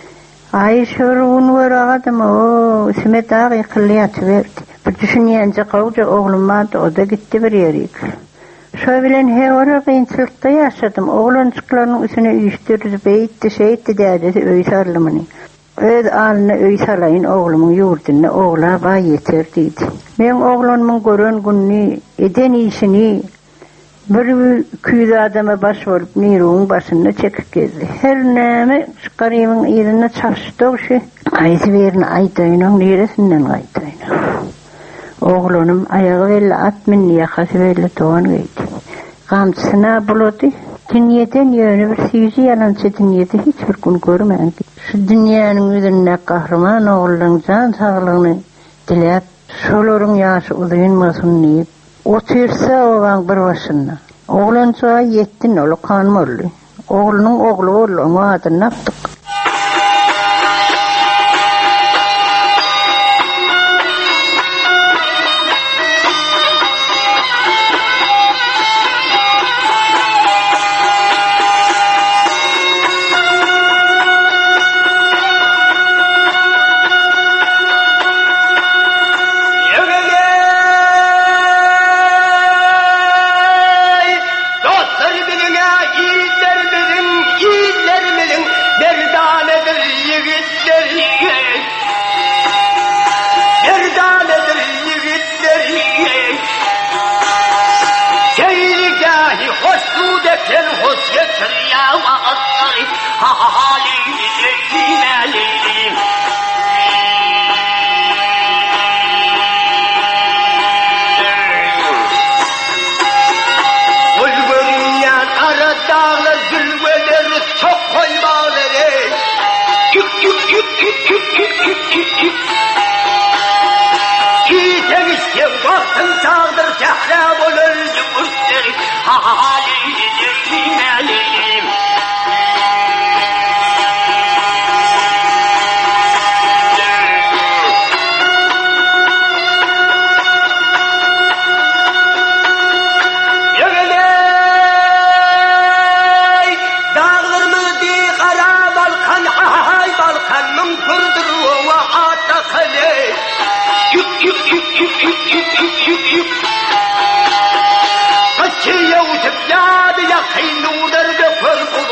Ay şol unu ver ağadım, o üsüme dağ yıkıllı yatıverdi. Bir düşünyence qavca oğlum vardı, o da gitti bir yere yıkıldı. Şöyle hevara kıyınçılıkta yaşadım. Oğlancıklarının üstüne uyuşturdu, beyitti, şeyitti derdesi öy sarlımını. Öz alına öy salayın oğlumun yurduna, oğla bay yeter deydi. Ben oğlanımın görün gününü, eden işini, bir küyüdü adama baş olup Niru'nun başına çekip gezdi. Her neyme çıkarıyımın yerine çalıştı o şey. Ayızı verin aydayının neresinden aydayının. Oğlunum ayağı belli at minni yakası belli doğan gaydi. Kamçısına buladı. Dünyeden yönü bir siyüzü yalancı dünyada hiçbir gün görmeyen. Şu dünyanın üzerine kahraman oğlunun can sağlığını dilep, şolorun yaşı uzayınmasın deyip, otursa oğlan bir başına. Oğlanca yettin olu kanım oldu. Oğlunun oğlu oldu, onu adını yaptık. Kaçıyor tüpyade ya kıynu derbe pırpul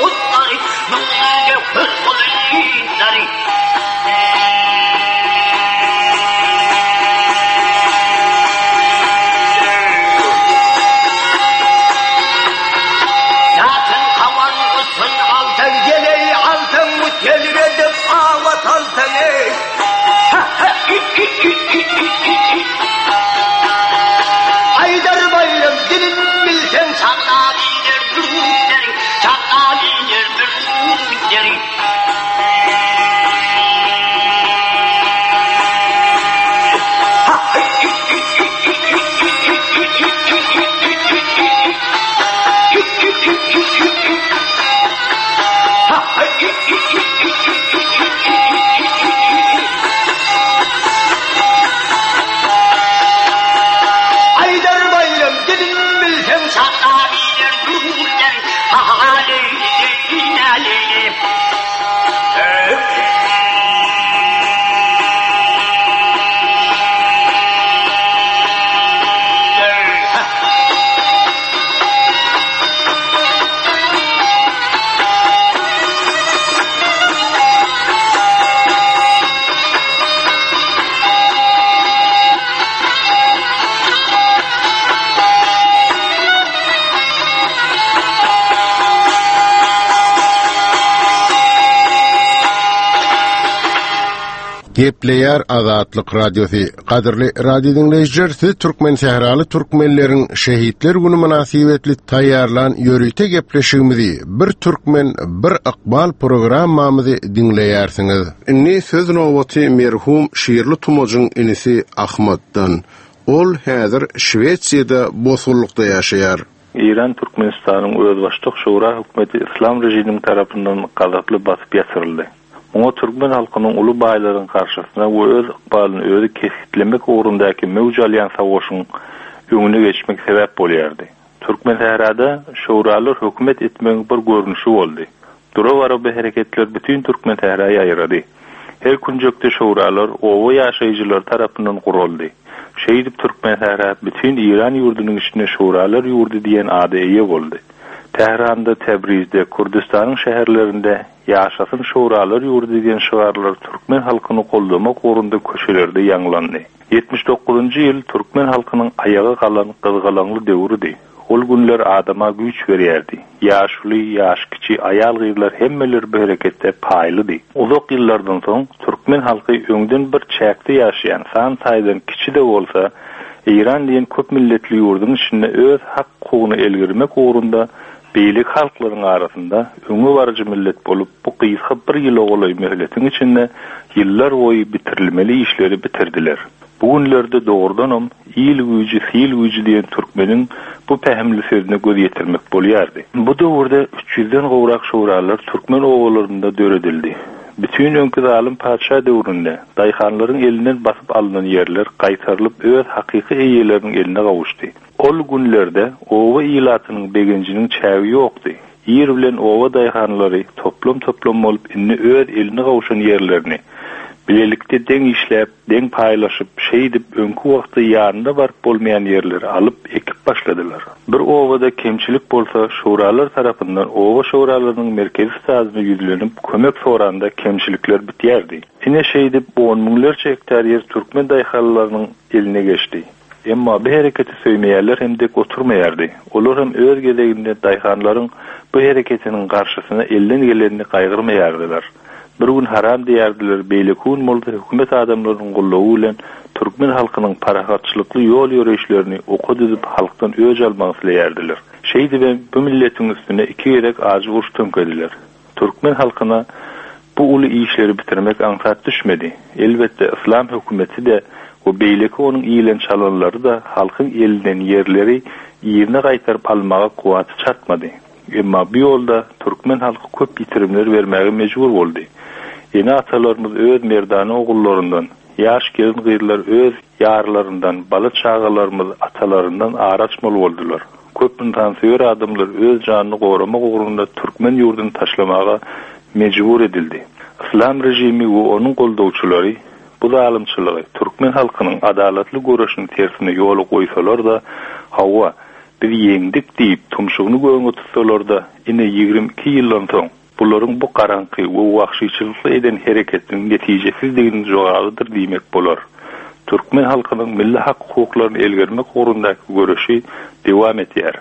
Gepleyer Azatlyk Radiosu. Qadirli radio dinleyijiler, siz Türkmen sehraly türkmenlerin şehitler günü münasibetli taýýarlan ýörüte gepleşigimizi bir türkmen bir ykbal programmamyzy dinleýärsiňiz. Inni söz nowaty merhum şiirli tumojyň inisi Ahmatdan. Ol häzir Şwetsiýada bosulukda ýaşaýar. İran Türkmenistanyň özbaşlyk şura hökümeti İslam rejiminiň tarapyndan galatly basyp ýatyrildy. Oňa türkmen halkynyň uly baýlaryň karşysyna we öz ykbalyny özü kesitlemek ugrundaky mewjalyan savaşyň öňüne geçmek sebäp bolýardy. Türkmen tährada şuralar hökümet etmegiň bir görnüşi boldy. Durawara bu hereketler bütün Türkmen tähraya ýaýrady. Her kunjukda şuralar owa ýaşaýjylar tarapyndan guruldy. Şeýdip Türkmen tährä bütün İran ýurdunyň içinde şuralar ýurdu diýen ady eýe boldy. Tehranda, Tebrizde, Kurdistanyň şäherlerinde ýaşasyn şuralar ýurdu diýen şigarlar türkmen halkyny goldamak ugrunda köşelerde ýanglandy. yetmiş dokuzunçy ýyl türkmen halkynyň ayaga galan gyzgalanly döwrüdi. Ol günler adama güýç berýärdi. Ýaşly, ýaş kiçi aýal gyrlar hemmeler bu hereketde paýlydy. Uzak ýyllardan soň türkmen halky öňden bir çäkde ýaşaýan, san saýdan kiçi de bolsa, İran diýen köp milletli ýurduň içinde öz hak hukugyny elgirmek ugrunda beýlik halklaryň arasynda öňe barjy millet bolup bu gysga bir ýyl ogly möhletiň içinde ýyllar boýy bitirilmeli işleri bitirdiler. Bu günlerde doğrudanam iyil güýji, fiil güýji diýen türkmeniň bu pähimli sözüne göz ýetirmek bolýardy. Bu döwürde üç ýyldan gowrak şuralar türkmen owalarynda döredildi. Bütün öňkü zalim padşa döwründe daýhanlaryň elinden basyp alynan ýerler gaýtarylyp öz hakyky eýeleriniň eline gawuşdy. Ol günlerde owa ýylatynyň begenjiniň çäwi ýokdy. Ýer bilen owa daýhanlary toplum toplum bolup inni öz eline gawuşan ýerlerini bilelikde deň işläp, deň paýlaşyp, şeýdip öňkü wagtda ýarynda barp bolmaýan ýerleri alyp ekip başladylar. Bir owada kemçilik bolsa, şuralar tarapyndan owa şuralarynyň merkezi sazyny ýüzlenip, kömek soranda kemçilikler bitýärdi. Ine şeýdip on miňlerçe hektar ýer türkmen daýhanlarynyň eline geçdi. Emma bu hereketi söýmeýärler hemde oturmaýardy. Olar hem öz geleginde daýhanlaryň bu hereketiniň garşysyna elden gelenini gaýgyrmaýardylar. Bir gün haram diýerdiler, beýlikun molda hökümet adamlarynyň gollawy bilen türkmen halkynyň parahatçylykly ýol ýöreşlerini oka düzüp halkdan öýç almagy dileýärdiler. Şeýdi bu milletiň üstüne iki gerek azy uruş tönkediler. Türkmen halkyna bu uly işleri bitirmek aňsat düşmedi. Elbetde İslam hökümeti de o beýleki onuň iýlen çalanlary da halkyň elinden ýerleri ýerine gaýtaryp almaga kuwaty çatmady. Emma bu ýolda türkmen halky köp bitirimler bermäge mejbur boldy. Ýene atalarymyz öz merdany ogullaryndan, ýaş gelin gyrlar öz ýarlaryndan, bala çagalarymyz atalaryndan araçmaly boldylar. Köpün tansyýar adamlar öz janyny goramak ugrunda türkmen ýurduny taşlamaga mejbur edildi. İslam rejimi we onuň goldawçylary bu zalymçylygy türkmen halkynyň adalatly görüşini tersine ýoly goýsalar da hawa bir ýeňdik diýip tumşugyny göňe tutsalar da ine ýigrimki iki ýyldan soň bularyň bu garanky we wagşyçylykly eden hereketiniň netijesizdigini jogalydyr diýmek bolar. Türkmen halkynyň milli hak hukuklaryny elgirmek ugrundaky görüşi dewam etýär.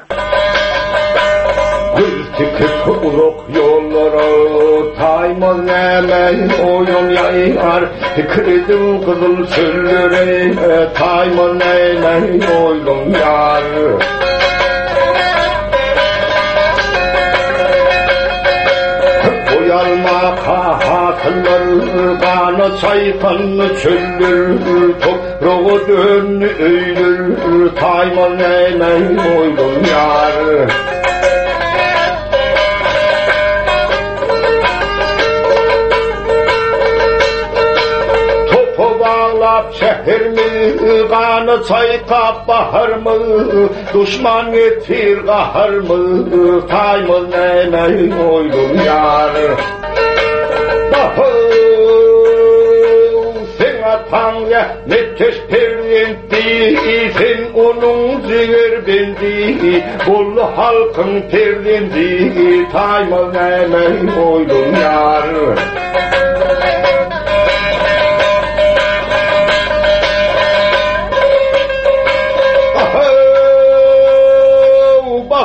Gültüküp uluk yollara taymaz nemen oyun yayar Kırdım kızıl çöllere taymaz nemen oyun yar Boyalma kahatlar bana çaykanlı çöller Toprağı dönü öylür taymaz nemen oyun yar Şehirmi kanı çaykap bahar mı Düşman getir kahar mı Taymız nene oydum yar Bahı sen atan ya Neteş perdendi Sen onun ziger bendi Kullu halkın perdendi Taymız nene oydum yar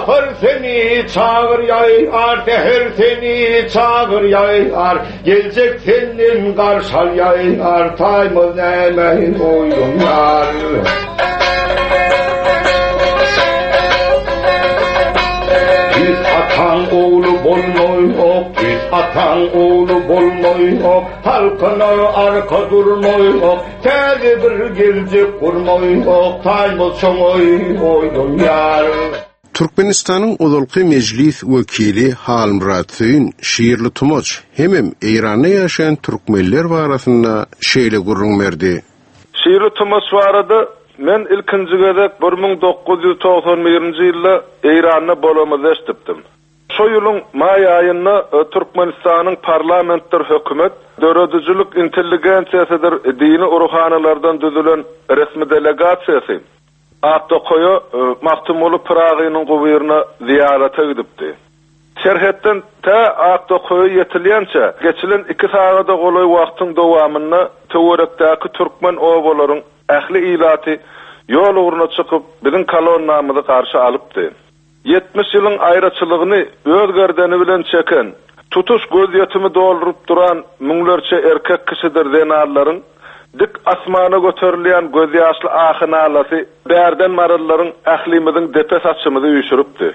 ahır seni çağır yayar, deher seni çağır yayar, gelecek senin karşal yayar, taymız emeğin oyun yar. Biz atan oğlu bolmoy ok, biz atan oğlu bolmoy ok, halkına arka durmoy ok, tezi bir gelecek kurmoy ok, taymız çoğuy oyun yar. Türkmenistan'ın Odolqi Meclis Vekili Halmurat Söyün şiirli tumoç hemem İran'da yaşayan Türkmenler barasında şeýle gurrun berdi. Şiirli tumoç barada men ilkinji gezek bir ming dokuz yüz toksan birinji ýylda İran'da bolamyzy eşdipdim. Şo ýylyň may aýynda Türkmenistanyň parlamentler hökümet döredüjülük intelligensiýasydyr dini uruhanalardan düzülen resmi delegasiýasy Aqtoqoýa Mahtumulu Pragynyň gowyrna ziýarata gidipdi. Şerhetden ta Aqtoqoýa ýetilýänçe geçilen iki sagada golay wagtyň dowamynda töwerekdäki türkmen owalaryň ähli ilaty ýol ugruna çykyp biziň kolon namyny garşy alypdy. yetmiş ýylyň aýraçylygyny öz gerdeni bilen çeken, tutuş göz ýetimi doldurup duran müňlerçe erkek kişidir denarlaryň dik asmana göterilýän göz ýaşly ahynalasy bärden marallaryň ählimiziň depes açymyzy ýüşüripdi.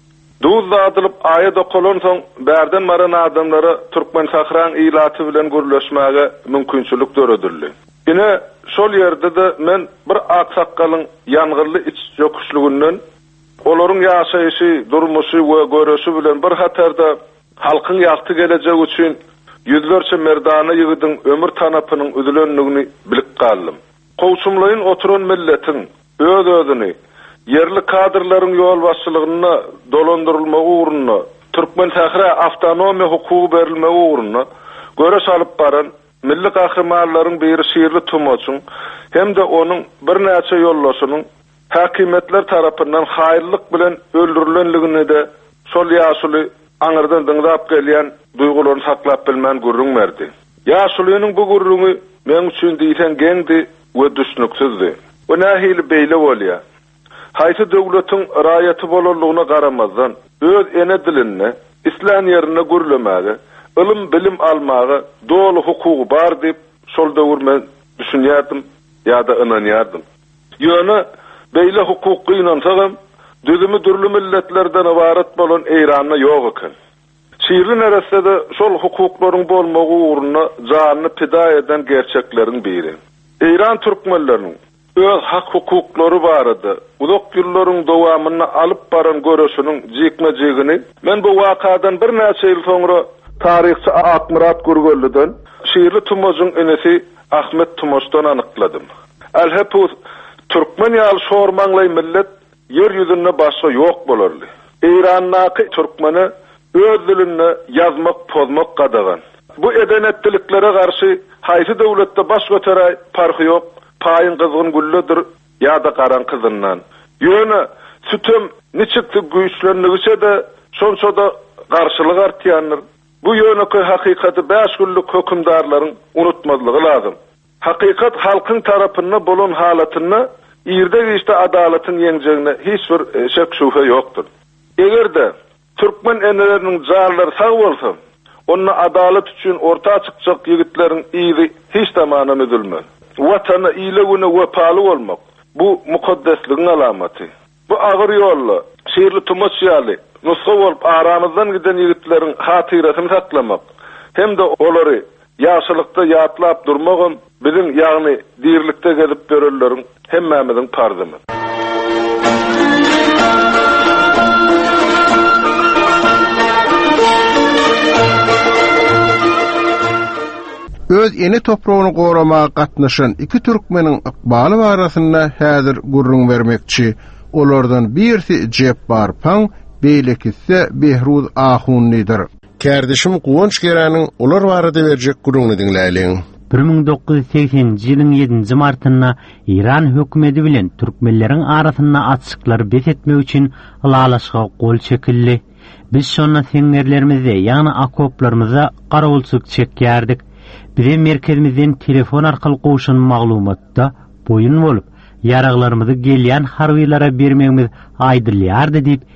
Duz zadylyp aýa dokolan soň bärden maran adamlara türkmen sahran ilaty bilen gürleşmäge mümkinçilik döredildi. Ine şol ýerde de men bir aksakkalyň ýangyrly iç ýokuşlugynyň olaryň ýaşaýyşy, durmuşy we göreşi bilen bir hatarda halkyň ýagty gelecek üçin yüzlerçe merdana ýygydyň ömür tanapynyň üzülenligini bilip galdym. Kowşumlaryň oturan milletin öz özüni yerli kadrlaryň ýol başçylygyna dolandyrylmagy ugruna türkmen tähre awtonomiýa hukugy berilmegi ugruna göreş alyp baran milli gahrmanlaryň biri şiirli tumoçyň hem de onuň bir näçe ýollaşynyň häkimetler tarapyndan haýyrlyk bilen öldürilenligini de şol ýaşuly aňyrdan diňdap gelýän duýgularyny saklap bilmän gurrun berdi. Ýaşulynyň bu gurruny men üçin diýsen geňdi we düşnüksizdi. Bu nähili beýle bolýar. Haýsy döwletiň raýaty bolanlygyna garamazdan öz ene diline, islam ýerine gürlemäge, ilim bilim almagy dolu hukugy bar diýip şol döwür men düşünýärdim ýa-da inanýardım. Ýöne beýle hukuky inansagam düzümi dürlü milletlerden ibaret bolan İran'da ýok eken. Şiirin arasında şol hukuklaryň bolmagy ugruna janyny pida eden gerçekleriň biri. İran türkmenleriniň öz hak hukuklary barada uzak ýyllaryň dowamyny alyp baran göreşiniň jekmejegini men bu wakadan bir näçe ýyl soňra taryhçy Akmurat Gurgollydan şiirli tumoçyň enesi Ahmet Tumoçdan anykladym. Alhepus türkmen ýaly şormanglay millet yer ýüzünde başga ýok bolarly. İrannaky türkmeni öz dilinde yazmak, pozmak gadagan. Bu edenetdiliklere garşy haýsy döwletde baş göteräy parky ýok, paýyn gyzgyn gülledir ýa-da garan kyzyndan. Ýöne sütüm niçikdi güýçlenligise de şonça da garşylyk artýandyr. Bu ýöneki hakykaty beş günlük hökümdarlaryň unutmazlygy lazım. Hakykat halkyň tarapyndan bolan halatyny ýerde işte adalatyň ýeňjegine hiç bir şek şüphe ýokdur. Egerde türkmen eneleriniň jarlary sag bolsa, onu adalet üçin orta çykjak ýigitleriň ýygy hiç tamanam üzülmez. Watana iýlegine wepaly bolmak bu mukaddesligiň alamaty. Bu agyr ýolla şiirli tumoç ýaly nusga bolup aramyzdan giden ýigitleriň hatyrasyny saklamak hem de olary ýaşylykda ýatlap durmagam biziň ýagny dirlikde gelip berelleriň hemmemiziň parzymy. Öz ene toprağını goramağa gatnaşan iki türkmeniň ykbaly barasynda häzir gurrun bermekçi. Olardan birisi Jebbar Paň, beýlekisi Behruz Ahunnidir. Kärdeşim Guwanç Geranyň olar barada berjek gurruny dinläýin. bir ming dokuz yüz seksenji ýylyň ýedinji martynda İran hökümeti bilen türkmenleriň arasynda atşyklar besetmek üçin lalaşga gol çekildi. Biz şonna seňerlerimizde, ýagny akoplarymyza garawulçyk çekýärdik. Bize merkezimizden telefon arkaly gowşan maglumatda boyun bolup, yaraglarymyzy gelýän harbylara bermegimiz aýdylýardy diýip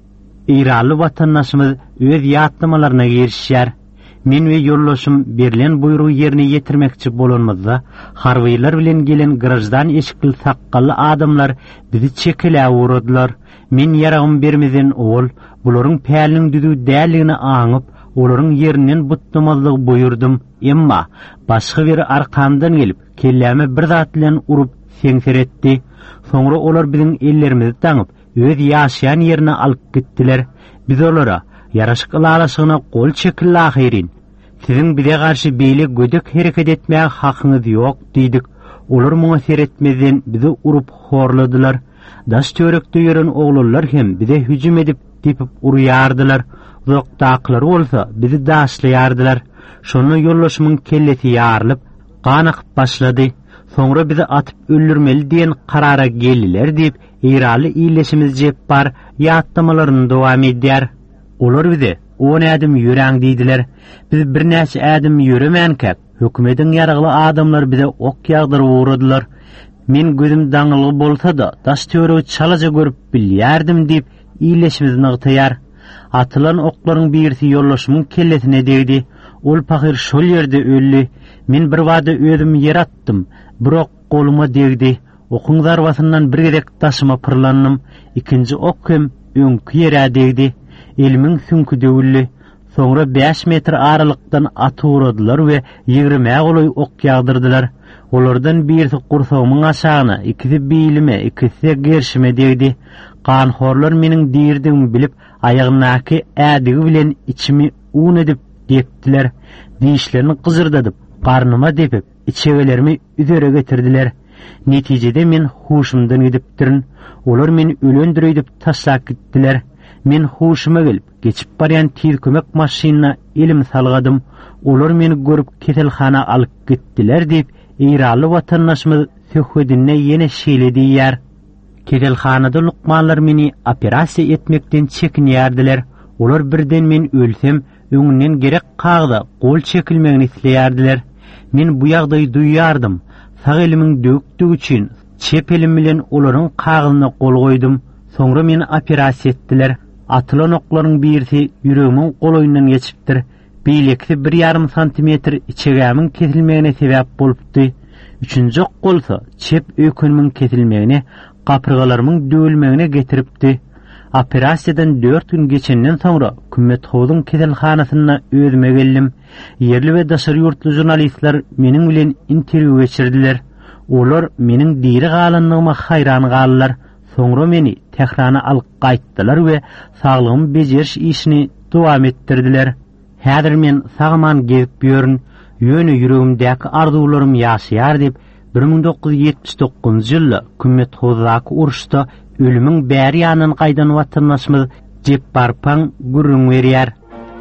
İralı vatandaşımız öz ýatdamalarına girişýär. Men we ýollaşym berilen buyrugy ýerine ýetirmekçi bolanmazda, harwylar bilen gelen garajdan eşikli saqqally adamlar bizi çekele uğradylar. Men ýaragym bermeden ol, bularyň päliniň düdüg däligini aňyp, olaryň ýerinden butdamazlygy buyurdum. Emma başga bir arkamdan gelip, kelläme bir zat bilen urup seňseretdi. Soňra olar biziň ellerimizi taňyp, öz ýaşaýan ýerine alyp gitdiler. Biz olara yaraşyk alaşygyna gol çekildi ahyrin. Siziň bize garşy beýle gödek hereket etmäge hakyňyz ýok diýdik. Olar muňa seretmeden bizi urup horladylar. Daş törekde ýören oglanlar hem bize hüjüm edip dipip urýardylar. Zokdaklary bolsa bizi daşlaýardylar. Şonu ýollaşymyň kelleti ýarylyp, ganykyp başlady. Soňra bizi atyp öldürmeli diýen karara geldiler diýip ýeraly iýleşimiz jep bar ýatdamalaryny dowam edýär. Olar bize on adam ýöreň diýdiler. Biz bir näçe adam ýöremänkä, hökümetiň ýaragly adamlar bize ok ýagdyryp uğradylar. Men gözüm daňyly bolsa-da, daş töregi çalaja görüp bilýärdim diýip iýleşimizni ýytaýar. Atylan oklaryň birisi ýollaşymyň kelletine degdi. Ol pahyr şol ýerde ölli. Men bir wada özüm ýer attym. Bir ok goluma degdi. Okuň zarwasyndan bir gerek taşyma pyrlanyp, ikinji ok hem öňkü ýere degdi. Elimiň süňkü döwülli. Soňra beş metr aralykdan aty uradylar we ýigirme goloy ok ýagdyrdylar. Olardan birisi gursagymyň aşagyna, ikisi beýlime, ikisi gerşime degdi. Ganhorlar meniň diýirdigimi bilip, aýagynaky ädigi bilen içimi un edip depdiler. Diýişlerini gyzyrdadyp, garnyma depip, içegelerimi üzere getirdiler. Netijede men huşumdan gidipdirin. Olar meni ölendirýär diýip taşlap gitdiler. Men huşuma gelip, geçip barýan tiz kömek maşynyna elim salgadym. Olar meni görüp keselhana alyp gitdiler diýip ýeraly watandaşymyz söhbetine ýene şeýledi ýer. Keselhanada lukmanlar meni operasiýa etmekden çekinýärdiler. Olar birden men ölsem, öňünden gerek kagda gol çekilmegini isleýärdiler. Men bu ýagdaýy duýýardym. Sag elimiň dökdügi üçin çep elim bilen olaryň kagyna gol goýdum. Soňra meni operasiýa etdiler. Atylan oklaryň birisi ýüregimiň goloýundan geçipdir. Beýlekli bir ýarym santimetr içegämiň kesilmegine sebäp bolupdy. Üçünji ok bolsa çep ökünimiň kesilmegine, gapyrgalarymyň döwülmegine getiripdi. Operasiýadan dört gün geçenden soňra Kümmet Howzyň keselhanasyna özüme geldim. Yerli we daşary ýurtly jurnalistler meniň bilen interwýu geçirdiler. Olar meniň diri galanlygyma haýran galdylar. Soňra meni Tehrana alyp gaýtdylar we saglygym bejeriş işini dowam etdirdiler. Häzir men sagman gezip ýörün, ýöne ýüregimdäki arzuwlarym ýaşaýar diýip bir ming dokuz yüz yetmiş dokuzunji ýylda Kümmet Howzydaky uruşda ölümüň bäri ýanyny gaýdan watandaşymyz Jepbar Paň gürrüň berýär.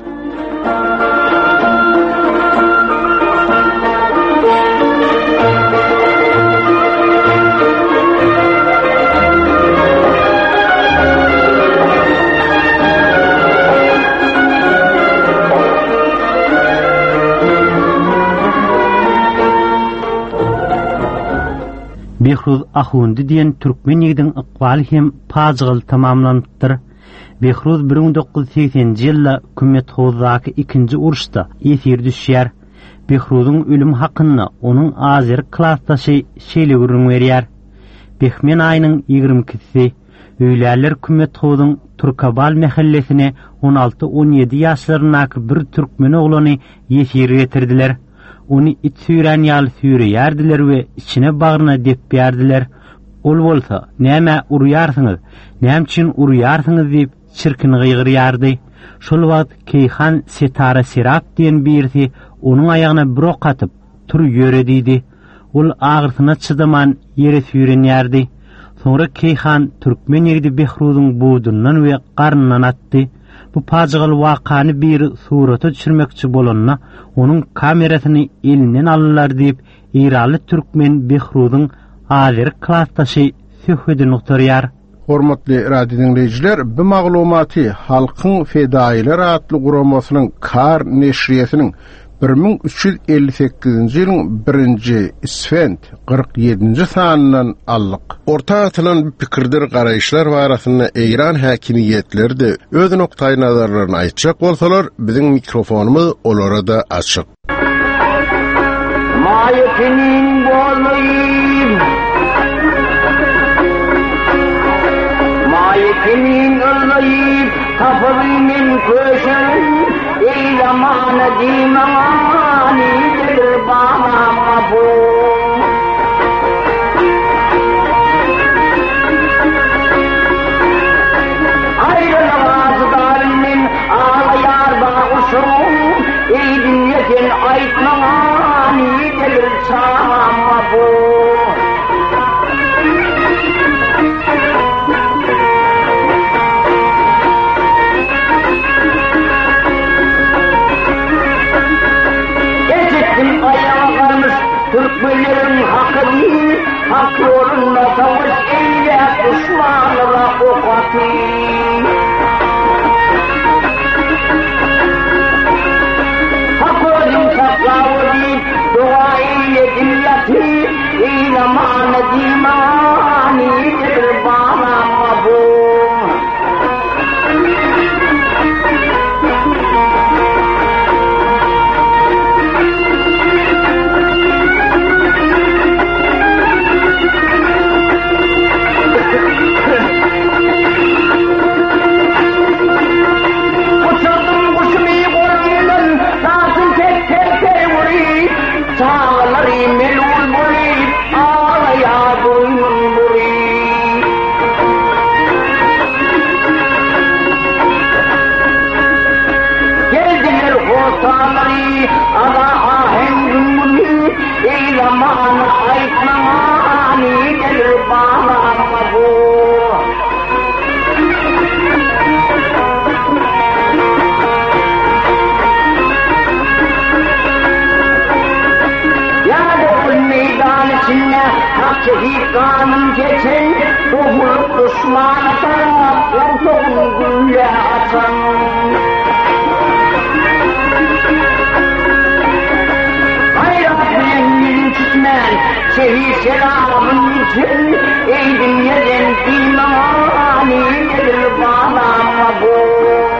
Behruz Ahundi diýen türkmen ýigdiň ykbaly hem pajygyl tamamlandypdyr. Behruz bir ming dokuz yüz seksenji ýylda Kümmet Howzydaky ikinji uruşda esir düşýär. Behruzyň ölüm hakyny onuň azer klassdaşy şeýle gürrüň berýär. Behmen aýynyň ýygrimi ikisi öýläler Kümmet Howzyň Turkabal mahallesine on alty on ýedi ýaşlarynaky bir türkmen oglany esir getirdiler. Onu it süýren ýaly süýreýärdiler we içine bagyna dep berdiler. Ol bolsa, näme urýarsyňyz, näme üçin urýarsyňyz diýip çirkin gıýgyrýardy. Şol wagt Keyhan Setara Serap diýen birisi onuň aýagyna bir ok atyp tur ýöre diýdi. Ol agyrsyna çydaman ýere süýrenýärdi. Soňra Keyhan türkmen ýigdi Behruzyň buğdundan we garnyndan atdy. Bu pajygal wakany bir surata düşürmekçi bolanna onuň kamerasyny elinden aldylar diýip ýeraly türkmen Behruzyň azer klassdaşy söhbetini utarýar. Hormatly radio dinleyijiler, bu maglumaty Halkyň Fedaýylar adly guramasynyň Kar neşriýetiniň bir ming üç yüz elli sekizinji ýylyň birinji Isfend kırk yedinji sanynyň allyk. Orta atylan pikirdir garaýşlar barasynda Eýran häkimiýetleri de öz noktaý nazarlaryny aýtjak bolsalar, biziň mikrofonumuz olara da açyk. Maýetiniň bolayım, maýetiniň ılayıp, tapyrymen köşen, ey zamana dimani dir bana bu. Ayrılamazdarmen ağlayar bağışım, ey dinleken aytmani dir çama bu. Türkmenlerin hakkını, hak yolunda savaş eyle, düşmanlara ok atın. Hak yolun saklağı deyip, dua eyle dinleti, ey zamanı dimanidir bana bu. Sağları melul bulayıp, ağlaya boynun bulayıp. Geldiler hortaları, ada ahengin bulayıp, ey zamanı aytmani gelir bana bu. Hak şehir kanun geçen, doğulup düşman taraf, ortoğun gülle atan. Hayrat mehmin tutmen, şehir selamın için, ey dinleden dimani gelir bana bu.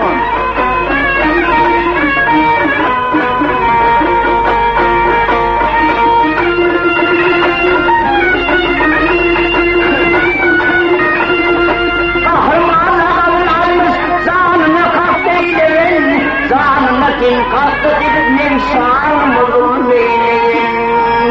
Zannakin kastı dibinin şanımızın neyleyin.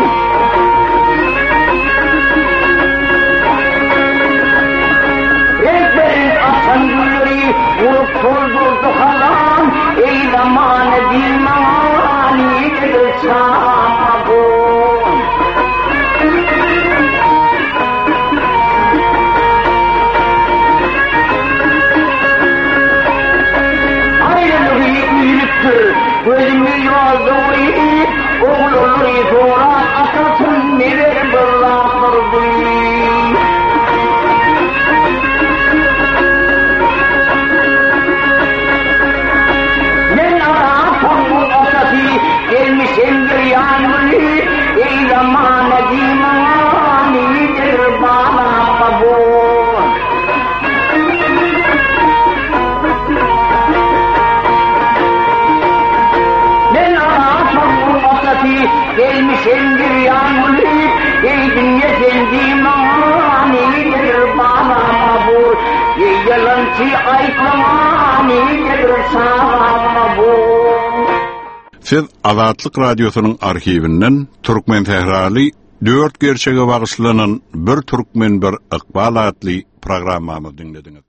Renklerin asan gülleri vurup tozdurdu halan, ey zamanı dimani gelir şamabun. Gözümü yolda uyuyup, oğlunu sonra atasın neler bırakırdı. Ben arasam bu atası, gelmişim bir yağmurlu, ey zamana dimanidir bana kabul. Gelmişim bir yağmurlu, ey dünya zendimanidir bana mabur, ey yalancı aytmanidir sana mabur. Siz Azatlyk Radiosynyň arhiwinden Türkmen Tehrali dört gerçege bagyşlanan bir Türkmen bir Ykbal adly programmamy dinlediňiz.